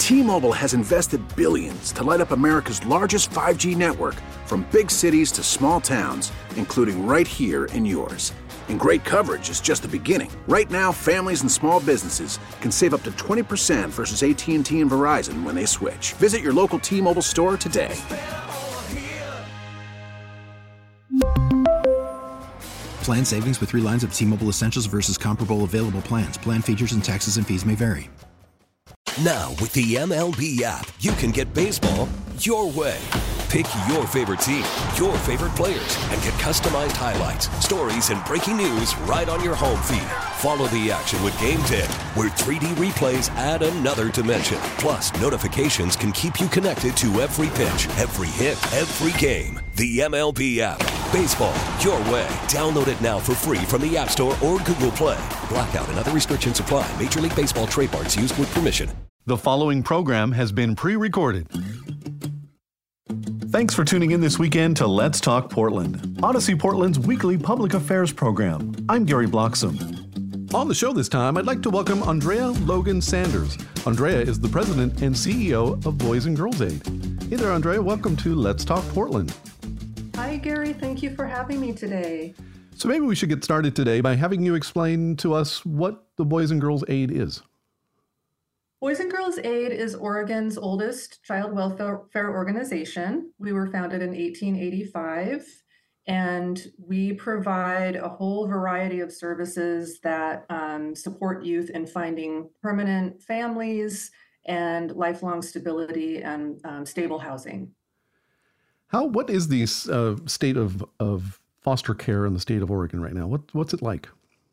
T-Mobile has invested billions to light up America's largest 5G network, from big cities to small towns, including right here in yours. And great coverage is just the beginning. Right now, families and small businesses can save up to 20% versus AT&T and Verizon when they switch. Visit your local T-Mobile store today. Plan savings with 3 lines of T-Mobile Essentials versus comparable available plans. Plan features and taxes and fees may vary. Now, with the MLB app, you can get baseball your way. Pick your favorite team, your favorite players, and get customized highlights, stories, and breaking news right on your home feed. Follow the action with Game Day, where 3D replays add another dimension. Plus, notifications can keep you connected to every pitch, every hit, every game. The MLB app. Baseball your way. Download it now for free from the App Store or Google Play. Blackout and other restrictions apply. Major League Baseball trademarks used with permission. The following program has been pre-recorded. Thanks for tuning in this weekend to Let's Talk Portland, Odyssey Portland's weekly public affairs program. I'm Gary Bloxam. On the show this time, I'd like to welcome Andrea Logan Sanders. Andrea is the president and CEO of Boys and Girls Aid. Hey there, Andrea. Welcome to Let's Talk Portland. Hi, Gary. Thank you for having me today. So maybe we should get started today by having you explain to us what the Boys and Girls Aid is. Boys and Girls Aid is Oregon's oldest child welfare organization. We were founded in 1885, and we provide a whole variety of services that support youth in finding permanent families and lifelong stability and stable housing. What is the state of foster care in the state of Oregon right now? What's it like?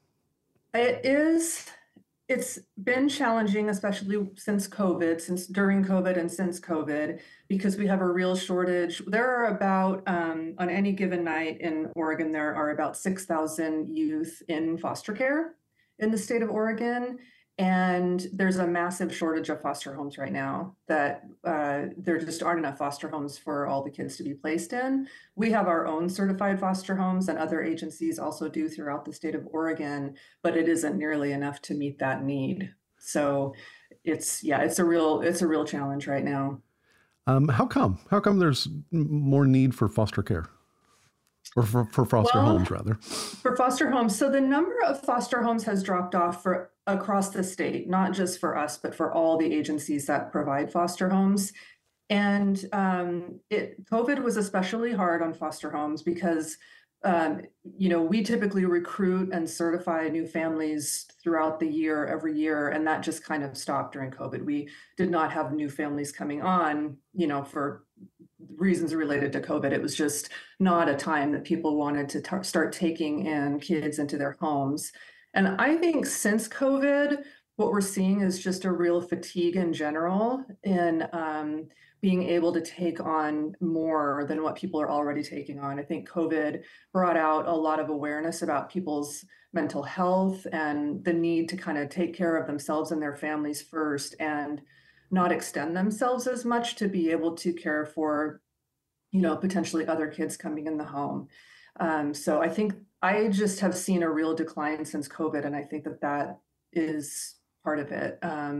It's been challenging, especially during COVID and since COVID, because we have a real shortage. There are about, on any given night in Oregon, there are about 6,000 youth in foster care in the state of Oregon. And there's a massive shortage of foster homes right now that there just aren't enough foster homes for all the kids to be placed in. We have our own certified foster homes, and other agencies also do throughout the state of Oregon, but it isn't nearly enough to meet that need. So it's a real challenge right now. How come? How come there's more need for foster care? Or for foster homes, rather. For foster homes. So the number of foster homes has dropped off across the state, not just for us, but for all the agencies that provide foster homes. And COVID was especially hard on foster homes because, we typically recruit and certify new families throughout the year, every year, and that just kind of stopped during COVID. We did not have new families coming on, for reasons related to COVID. It was just not a time that people wanted to start taking in kids into their homes. And I think since COVID, what we're seeing is just a real fatigue in general in being able to take on more than what people are already taking on. I think COVID brought out a lot of awareness about people's mental health and the need to kind of take care of themselves and their families first, and not extend themselves as much to be able to care for, potentially other kids coming in the home. So I think I just have seen a real decline since COVID, and I think that is part of it.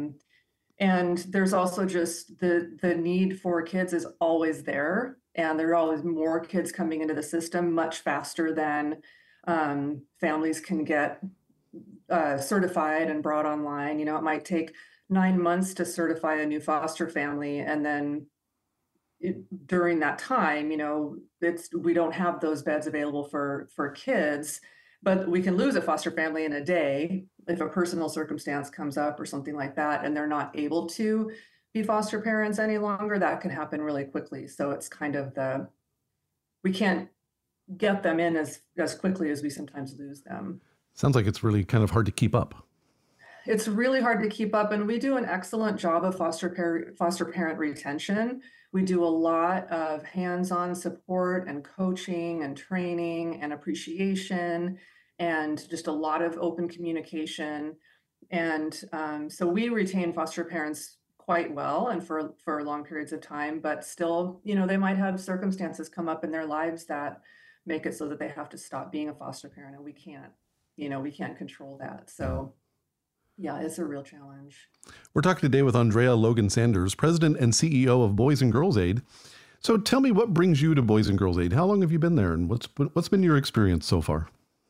And there's also just the need for kids is always there, and there are always more kids coming into the system much faster than families can get certified and brought online. It might take 9 months to certify a new foster family, and then during that time, we don't have those beds available for kids, but we can lose a foster family in a day if a personal circumstance comes up or something like that, and they're not able to be foster parents any longer. That can happen really quickly. So it's kind of we can't get them in as quickly as we sometimes lose them. Sounds like it's really kind of hard to keep up. It's really hard to keep up, and we do an excellent job of foster parent retention. We do a lot of hands-on support and coaching and training and appreciation, and just a lot of open communication. And so we retain foster parents quite well and for long periods of time, but still, they might have circumstances come up in their lives that make it so that they have to stop being a foster parent, and we can't control that. So Yeah, it's a real challenge. We're talking today with Andrea Logan Sanders, President and CEO of Boys and Girls Aid. So tell me, what brings you to Boys and Girls Aid? How long have you been there, and what's been your experience so far?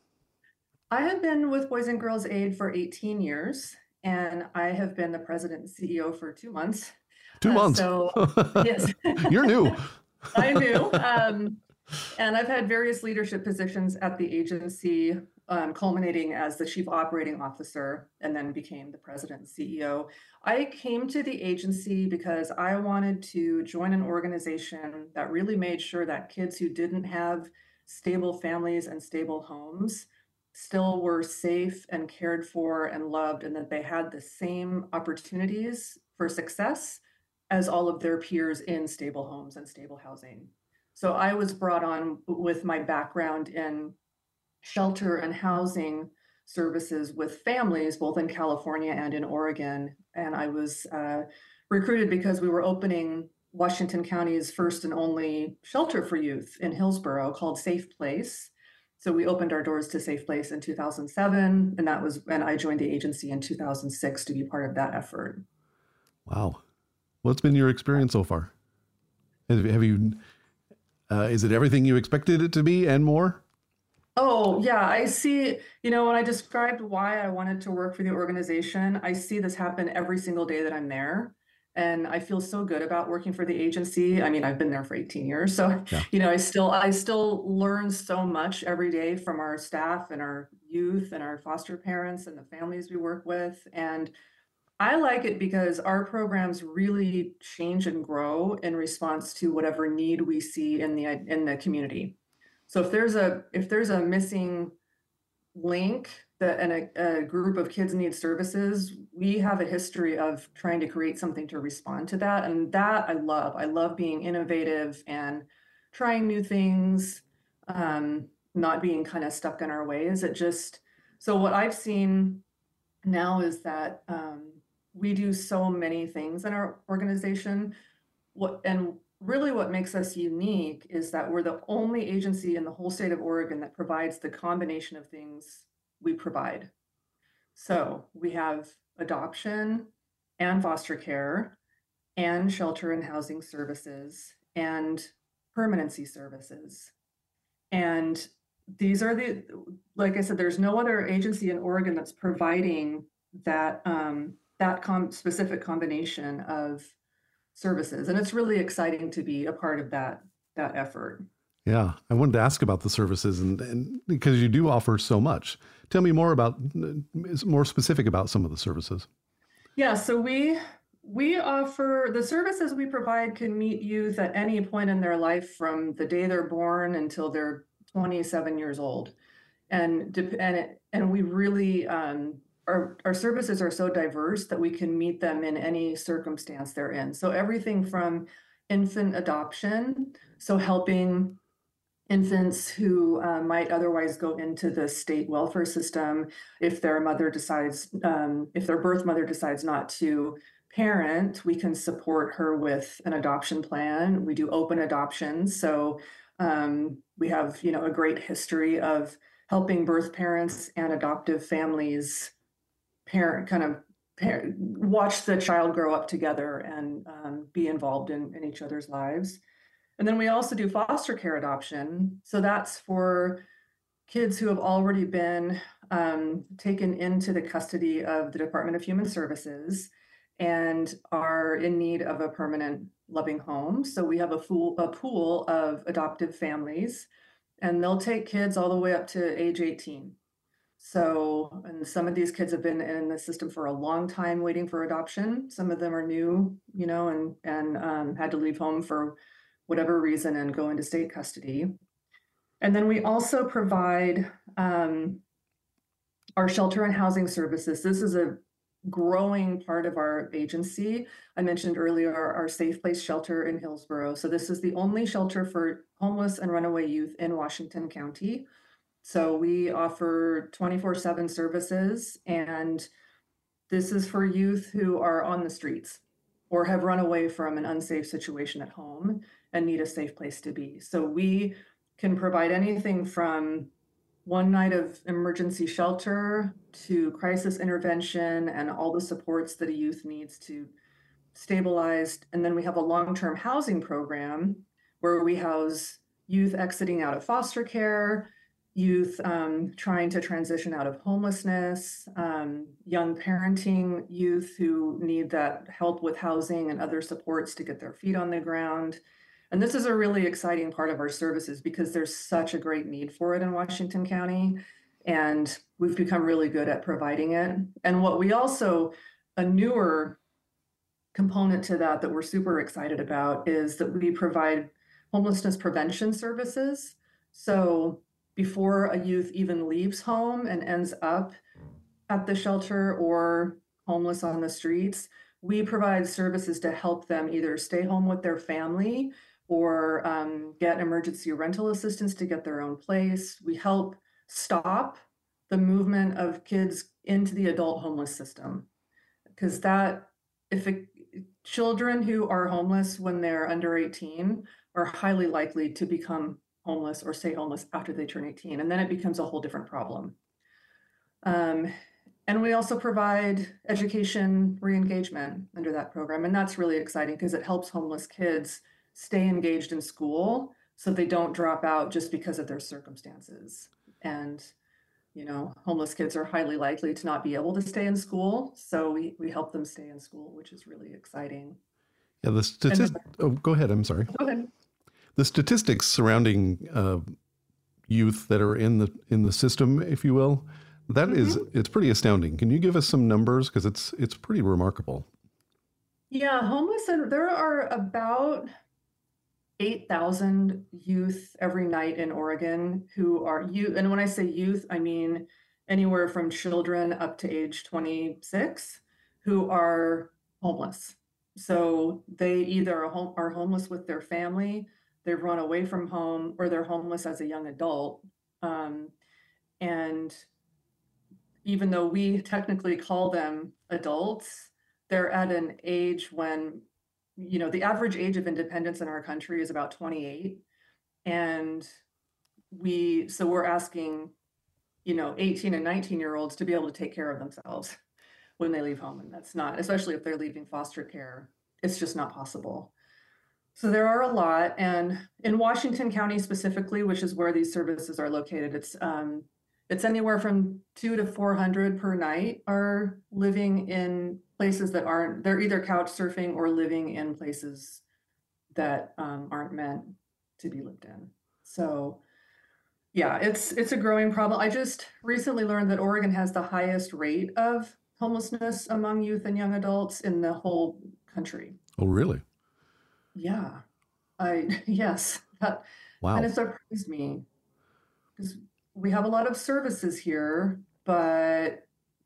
I have been with Boys and Girls Aid for 18 years, and I have been the president and CEO for 2 months. 2 months. So yes, You're new. I'm new. And I've had various leadership positions at the agency, culminating as the chief operating officer, and then became the president and CEO. I came to the agency because I wanted to join an organization that really made sure that kids who didn't have stable families and stable homes still were safe and cared for and loved, and that they had the same opportunities for success as all of their peers in stable homes and stable housing. So I was brought on with my background in shelter and housing services with families, both in California and in Oregon. And I was recruited because we were opening Washington County's first and only shelter for youth in Hillsborough called Safe Place. So we opened our doors to Safe Place in 2007, and I joined the agency in 2006 to be part of that effort. Wow. What's been your experience so far? Have you, is it everything you expected it to be and more? Oh, yeah. I see, when I described why I wanted to work for the organization, I see this happen every single day that I'm there. And I feel so good about working for the agency. I mean, I've been there for 18 years. So, yeah. I still learn so much every day from our staff and our youth and our foster parents and the families we work with. And I like it because our programs really change and grow in response to whatever need we see in the community. So if there's a missing link and a group of kids need services, we have a history of trying to create something to respond to that. And that I love. I love being innovative and trying new things, not being kind of stuck in our ways. So what I've seen now is that we do so many things in our organization. Really what makes us unique is that we're the only agency in the whole state of Oregon that provides the combination of things we provide. So we have adoption and foster care and shelter and housing services and permanency services. And these are like I said, there's no other agency in Oregon that's providing that specific combination of services. And it's really exciting to be a part of that effort. Yeah, I wanted to ask about the services and because you do offer so much. Tell me more specific about some of the services. Yeah, so we offer the services we provide can meet youth at any point in their life from the day they're born until they're 27 years old. And we really our services are so diverse that we can meet them in any circumstance they're in. So everything from infant adoption, so helping infants who might otherwise go into the state welfare system if their birth mother decides not to parent, we can support her with an adoption plan. We do open adoptions. So we have, a great history of helping birth parents and adoptive families watch the child grow up together and be involved in each other's lives. And then we also do foster care adoption. So that's for kids who have already been taken into the custody of the Department of Human Services and are in need of a permanent loving home. So we have a pool of adoptive families, and they'll take kids all the way up to age 18. So, and some of these kids have been in the system for a long time waiting for adoption. Some of them are new, and had to leave home for whatever reason and go into state custody. And then we also provide our shelter and housing services. This is a growing part of our agency. I mentioned earlier our Safe Place shelter in Hillsborough. So this is the only shelter for homeless and runaway youth in Washington County. So we offer 24/7 services, and this is for youth who are on the streets or have run away from an unsafe situation at home and need a safe place to be. So we can provide anything from one night of emergency shelter to crisis intervention and all the supports that a youth needs to stabilize. And then we have a long-term housing program where we house youth exiting out of foster care, youth trying to transition out of homelessness, young parenting youth who need that help with housing and other supports to get their feet on the ground. And this is a really exciting part of our services because there's such a great need for it in Washington County. And we've become really good at providing it. And what we also, a newer component to that we're super excited about is that we provide homelessness prevention services. So before a youth even leaves home and ends up at the shelter or homeless on the streets, we provide services to help them either stay home with their family or get emergency rental assistance to get their own place. We help stop the movement of kids into the adult homeless system. Because children who are homeless when they're under 18 are highly likely to become homeless or stay homeless after they turn 18. And then it becomes a whole different problem. And we also provide education re-engagement under that program. And that's really exciting because it helps homeless kids stay engaged in school so they don't drop out just because of their circumstances. And, homeless kids are highly likely to not be able to stay in school. So we help them stay in school, which is really exciting. Yeah, go ahead. I'm sorry. Go ahead. The statistics surrounding youth that are in the system, if you will, it's pretty astounding. Can you give us some numbers? Because it's pretty remarkable. Yeah, there are about 8,000 youth every night in Oregon who are youth. And when I say youth, I mean anywhere from children up to age 26 who are homeless. So they either are homeless with their family, they've run away from home, or they're homeless as a young adult. And even though we technically call them adults, they're at an age when, the average age of independence in our country is about 28. And we're asking, 18 and 19-year-olds to be able to take care of themselves when they leave home. And that's not, especially if they're leaving foster care, it's just not possible. So there are a lot. And in Washington County specifically, which is where these services are located, it's anywhere from 200 to 400 per night are living in places that they're either couch surfing or living in places that aren't meant to be lived in. So yeah, it's a growing problem. I just recently learned that Oregon has the highest rate of homelessness among youth and young adults in the whole country. Oh, really? Yeah. Yes. That Wow. kind of surprised me because we have a lot of services here, but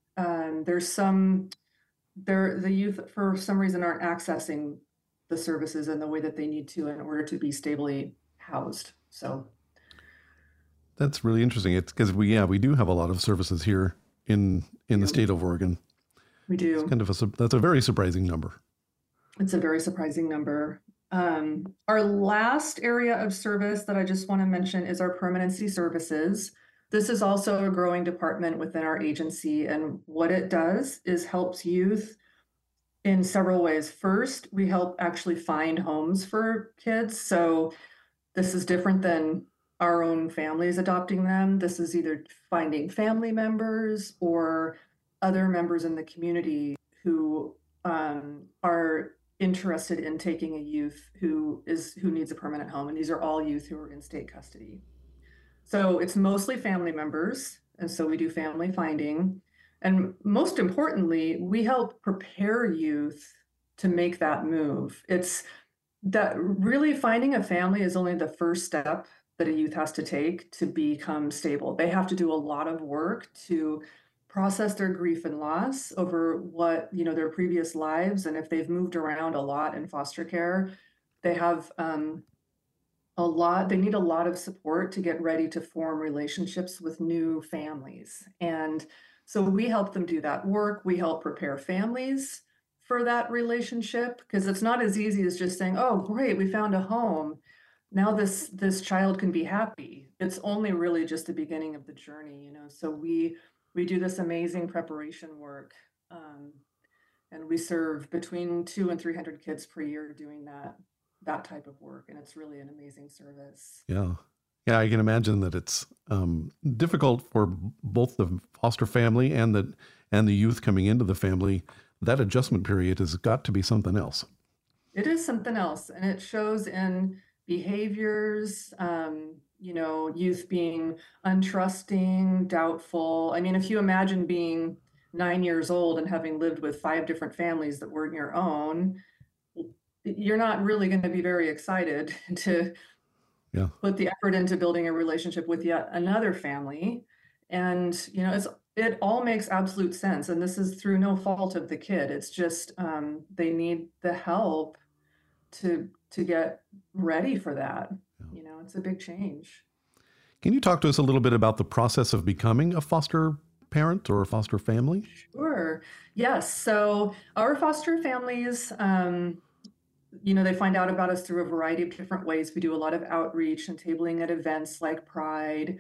the youth for some reason aren't accessing the services in the way that they need to in order to be stably housed. So that's really interesting. It's because we do have a lot of services here in the state of Oregon. We do. It's that's a very surprising number. It's a very surprising number. Our last area of service that I just want to mention is our permanency services. This is also a growing department within our agency, and what it does is helps youth in several ways. First, we help actually find homes for kids. So this is different than our own families adopting them. This is either finding family members or other members in the community who are interested in taking a youth who needs a permanent home. And these are all youth who are in state custody. So it's mostly family members. And so we do family finding. And most importantly, we help prepare youth to make that move. It's that really finding a family is only the first step that a youth has to take to become stable. They have to do a lot of work to process their grief and loss over what, their previous lives. And if they've moved around a lot in foster care, they have they need a lot of support to get ready to form relationships with new families. And so we help them do that work. We help prepare families for that relationship because it's not as easy as just saying, oh, great, we found a home. now this child can be happy. It's only really just the beginning of the journey, you know. So we do this amazing preparation work, um, and we serve between 200 and 300 kids per year doing that type of work, and it's really an amazing service. Yeah. Yeah, I can imagine that it's difficult for both the foster family and the youth coming into the family. That adjustment period has got to be something else. It is something else, and it shows in behaviors, you know, youth being untrusting, doubtful. I mean, if you imagine being 9 years old and having lived with 5 different families that weren't your own, you're not really going to be very excited to Yeah. put the effort into building a relationship with yet another family. And, you know, it all makes absolute sense. And this is through no fault of the kid. It's just they need the help to get ready for that. You know, it's a big change. Can you talk to us a little bit about the process of becoming a foster parent or a foster family? Sure. Yes. So our foster families, you know, they find out about us through a variety of different ways. We do a lot of outreach and tabling at events like Pride.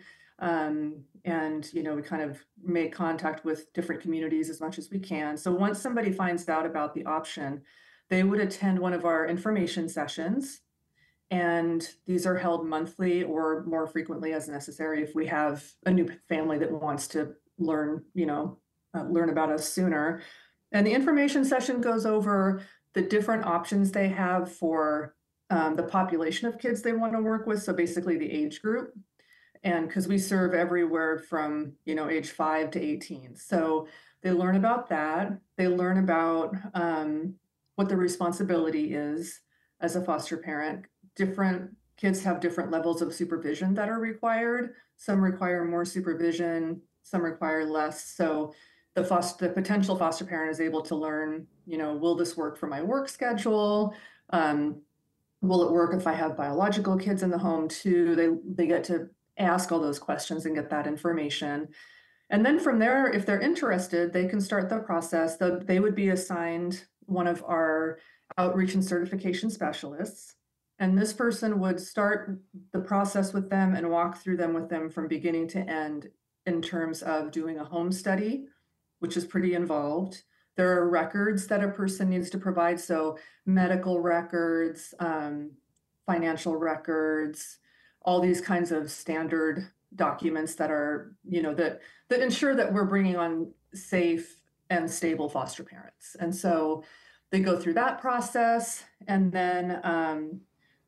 And, you know, we kind of make contact with different communities as much as we can. So once somebody finds out about the option, they would attend one of our information sessions. And these are held monthly or more frequently as necessary if we have a new family that wants to learn, you know, learn about us sooner. And the information session goes over the different options they have for the population of kids they want to work with. So basically the age group. And because we serve everywhere from, you know, age 5 to 18. So they learn about that. They learn about what the responsibility is as a foster parent. Different kids have different levels of supervision that are required. Some require more supervision, some require less. So the potential foster parent is able to learn, you know, will this work for my work schedule? Will it work if I have biological kids in the home too? They get to ask all those questions and get that information. And then from there, if they're interested, they can start the process. They would be assigned one of our outreach and certification specialists. And this person would start the process with them and walk through them with them from beginning to end in terms of doing a home study, which is pretty involved. There are records that a person needs to provide. So medical records, financial records, all these kinds of standard documents that are, you know, that ensure that we're bringing on safe and stable foster parents. And so they go through that process, and then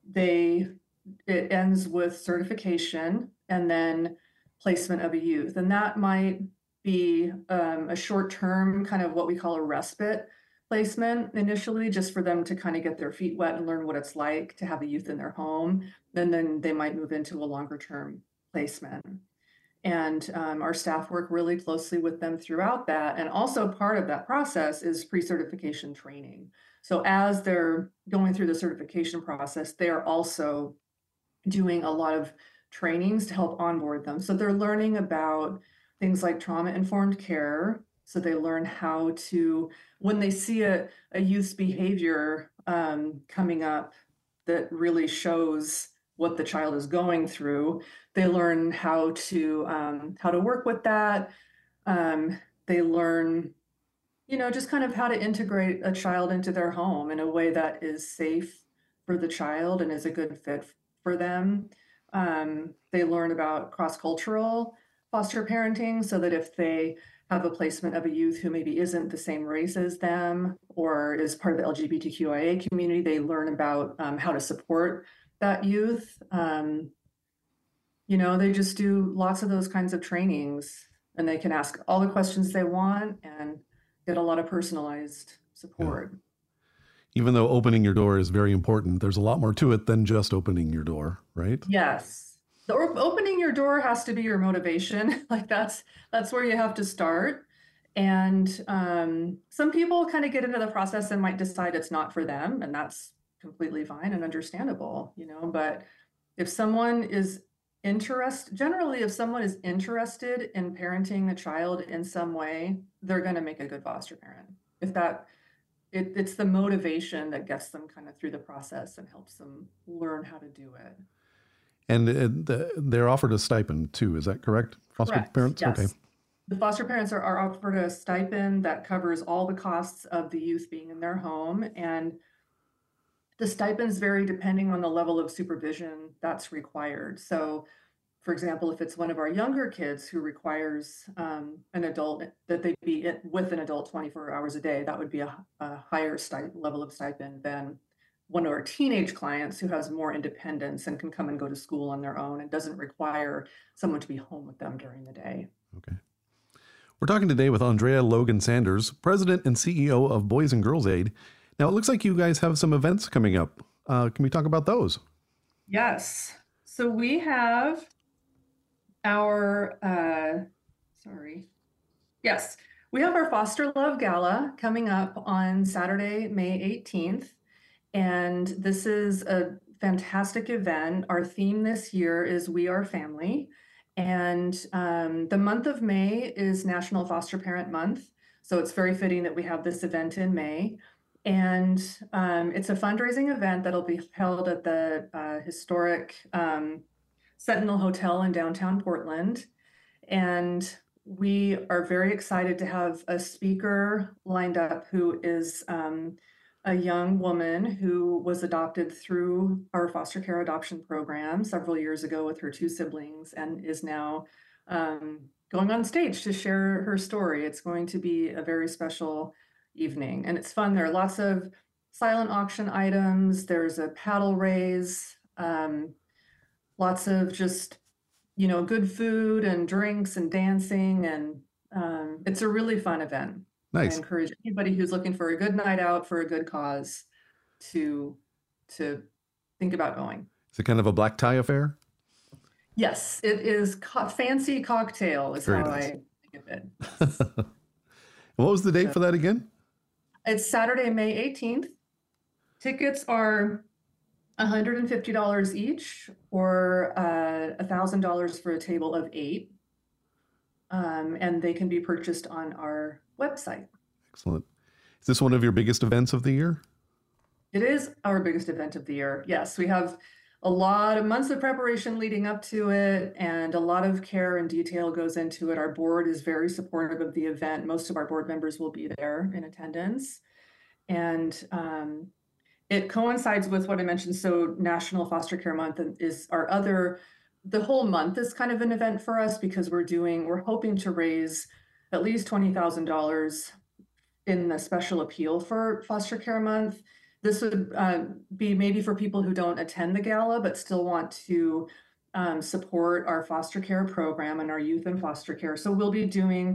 it ends with certification and then placement of a youth. And that might be a short-term kind of what we call a respite placement initially, just for them to kind of get their feet wet and learn what it's like to have a youth in their home. And then they might move into a longer-term placement. And our staff work really closely with them throughout that. And also part of that process is pre-certification training. So as they're going through the certification process, they are also doing a lot of trainings to help onboard them. So they're learning about things like trauma-informed care. So they learn how to, when they see a youth's behavior coming up that really shows what the child is going through, they learn how to work with that. They learn, you know, just kind of how to integrate a child into their home in a way that is safe for the child and is a good fit for them. They learn about cross-cultural foster parenting, so that if they have a placement of a youth who maybe isn't the same race as them or is part of the LGBTQIA community, they learn about how to support that youth. You know, they just do lots of those kinds of trainings, and they can ask all the questions they want and get a lot of personalized support. Yeah. Even though opening your door is very important, there's a lot more to it than just opening your door, right? Yes. Opening your door has to be your motivation. Like that's where you have to start. And some people kind of get into the process and might decide it's not for them, and that's completely fine and understandable, you know. But if someone is generally if someone is interested in parenting a child in some way, they're going to make a good foster parent. If that it's the motivation that gets them kind of through the process and helps them learn how to do it. And they're offered a stipend too. Is that correct? Foster Correct. parents? Yes. Okay. The foster parents are offered a stipend that covers all the costs of the youth being in their home. And the stipends vary depending on the level of supervision that's required. So, for example, if it's one of our younger kids who requires an adult, that they be with an adult 24 hours a day, that would be a higher level of stipend than one of our teenage clients who has more independence and can come and go to school on their own and doesn't require someone to be home with them during the day. Okay. We're talking today with Andrea Logan Sanders, President and CEO of Boys and Girls Aid. Now, it looks like you guys have some events coming up. Can we talk about those? Yes. So we have our, we have our Foster Love Gala coming up on Saturday, May 18th. And this is a fantastic event. Our theme this year is We Are Family. And the month of May is National Foster Parent Month. So it's very fitting that we have this event in May. And it's a fundraising event that'll be held at the historic Sentinel Hotel in downtown Portland. And we are very excited to have a speaker lined up who is a young woman who was adopted through our foster care adoption program several years ago with her 2 siblings and is now going on stage to share her story. It's going to be a very special evening and it's fun. There are lots of silent auction items. There's a paddle raise, lots of just, good food and drinks and dancing. And it's a really fun event. Nice. I encourage anybody who's looking for a good night out for a good cause to think about going. Is it kind of a black tie affair? Yes, it is fancy cocktail is Very how nice. I think of it. What was the date for that again? It's Saturday, May 18th. Tickets are $150 each or $1,000 for a table of 8. And they can be purchased on our website. Excellent. Is this one of your biggest events of the year? It is our biggest event of the year. Yes, we have a lot of months of preparation leading up to it, and a lot of care and detail goes into it. Our board is very supportive of the event. Most of our board members will be there in attendance. And it coincides with what I mentioned. So National Foster Care Month is the whole month is kind of an event for us because we're hoping to raise at least $20,000 in the special appeal for Foster Care Month. This would be maybe for people who don't attend the gala, but still want to support our foster care program and our youth in foster care. So we'll be doing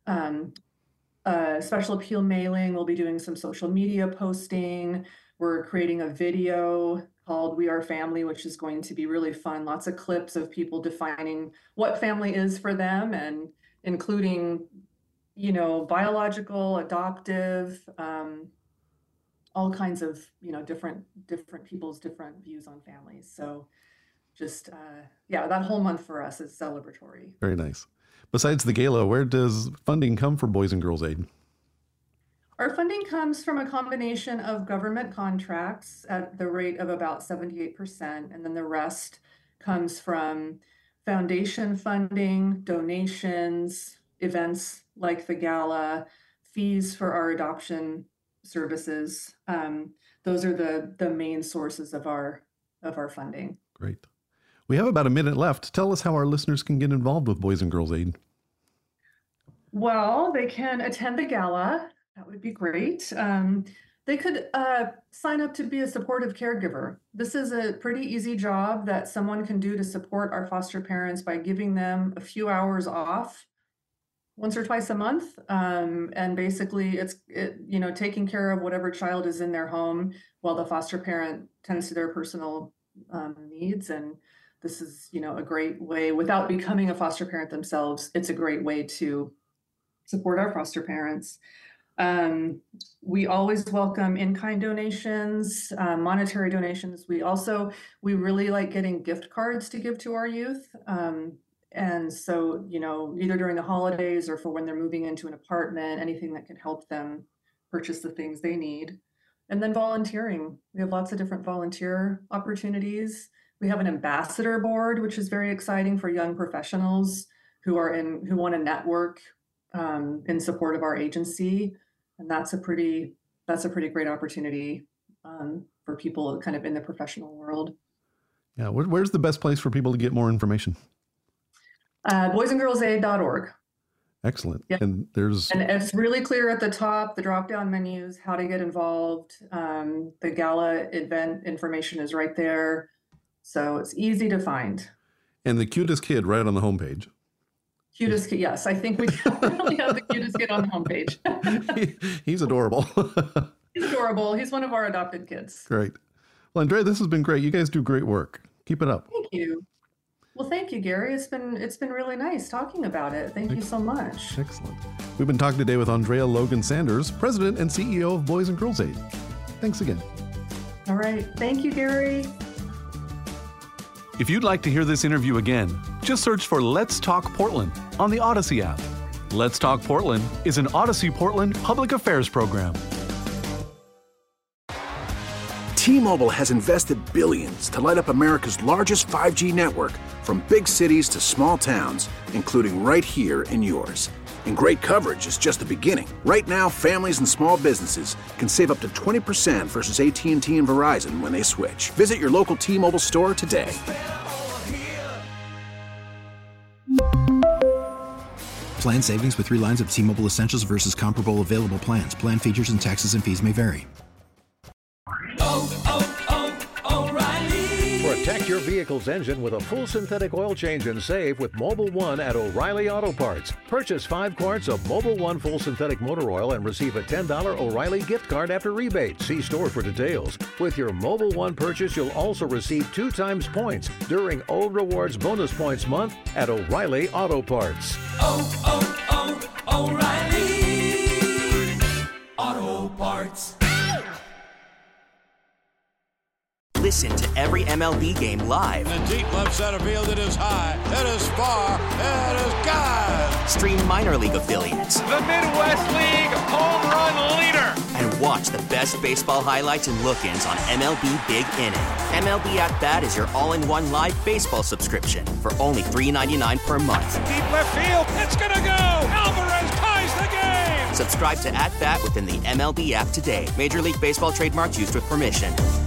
a special appeal mailing. We'll be doing some social media posting. We're creating a video called We Are Family, which is going to be really fun. Lots of clips of people defining what family is for them and including, biological, adoptive, all kinds of, different people's different views on families. So just, that whole month for us is celebratory. Very nice. Besides the gala, where does funding come for Boys and Girls Aid? Our funding comes from a combination of government contracts at the rate of about 78%, and then the rest comes from foundation funding, donations, events like the gala, fees for our adoption services. Those are the main sources of our funding. Great. We have about a minute left. Tell us how our listeners can get involved with Boys and Girls Aid. Well, they can attend the gala. That would be great. They could sign up to be a supportive caregiver. This is a pretty easy job that someone can do to support our foster parents by giving them a few hours off once or twice a month. And basically it's taking care of whatever child is in their home while the foster parent tends to their personal needs. And this is, a great way, without becoming a foster parent themselves, it's a great way to support our foster parents. We always welcome in-kind donations, monetary donations. We really like getting gift cards to give to our youth. And so, either during the holidays or for when they're moving into an apartment, anything that can help them purchase the things they need. And then volunteering. We have lots of different volunteer opportunities. We have an ambassador board, which is very exciting for young professionals who want to network in support of our agency. And that's a pretty great opportunity for people kind of in the professional world. Yeah. Where's the best place for people to get more information? boysandgirlsaid.org. Excellent. Yep. And it's really clear at the top, the drop-down menus, how to get involved. The gala event information is right there. So it's easy to find. And the cutest kid right on the homepage. Cutest kid, yes. I think we definitely have the cutest kid on the homepage. He's adorable. He's adorable. He's one of our adopted kids. Great. Well, Andrea, this has been great. You guys do great work. Keep it up. Thank you. Well, thank you, Gary. It's been really nice talking about it. Thank you so much. Excellent. We've been talking today with Andrea Logan Sanders, President and CEO of Boys and Girls Aid. Thanks again. All right. Thank you, Gary. If you'd like to hear this interview again, just search for Let's Talk Portland on the Odyssey app. Let's Talk Portland is an Odyssey Portland public affairs program. T-Mobile has invested billions to light up America's largest 5G network, from big cities to small towns, including right here in yours. And great coverage is just the beginning. Right now, families and small businesses can save up to 20% versus AT&T and Verizon when they switch. Visit your local T-Mobile store today. Plan savings with 3 lines of T-Mobile Essentials versus comparable available plans. Plan features and taxes and fees may vary. Protect your vehicle's engine with a full synthetic oil change and save with Mobil 1 at O'Reilly Auto Parts. Purchase 5 quarts of Mobil 1 full synthetic motor oil and receive a $10 O'Reilly gift card after rebate. See store for details. With your Mobil 1 purchase, you'll also receive 2 times points during O Rewards Bonus Points Month at O'Reilly Auto Parts. O'Reilly Auto Parts. Listen to every MLB game live. In the deep left center field, it is high, it is far, it is gone. Stream minor league affiliates. The Midwest League home run leader. And watch the best baseball highlights and look-ins on MLB Big Inning. MLB At Bat is your all-in-one live baseball subscription for only $3.99 per month. Deep left field, it's gonna go. Alvarez ties the game. Subscribe to At Bat within the MLB app today. Major League Baseball trademarks used with permission.